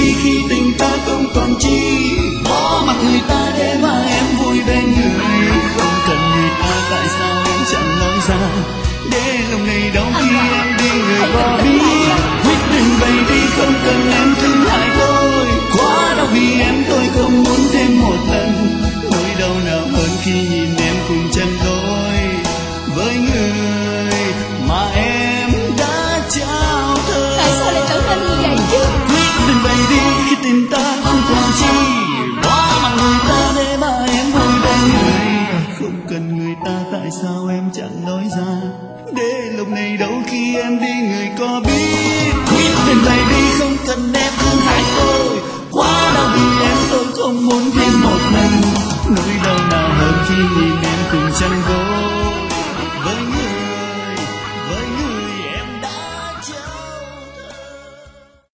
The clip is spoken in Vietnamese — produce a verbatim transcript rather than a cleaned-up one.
đi khi tình ta không còn chi, bỏ mặc người ta để mà em vui bên người. Không cần người ta tại sao em chẳng nói ra, để lòng này đau khi em đi người có biết. Quyết định vậy đi không cần em thương hại tôi, quá đau vì em tôi không muốn thêm một lần. Nỗi đau nào hơn khi nhìn em cùng chân đôi với người mà em đã trao thơ. Tại sao lại trở nên như vậy chứ? Quyết định vậy đi khi tình ta không còn chi, bỏ mặc người ta để mà em vui bên người. Không cần người ta tại sao em chẳng nói ra, để lòng này đau khi em đi người có biết. Quyết định vậy đi không cần em thương hại tôi, quá đau vì em tôi không muốn thêm một lần. Nỗi đau nào hơn khi nhìn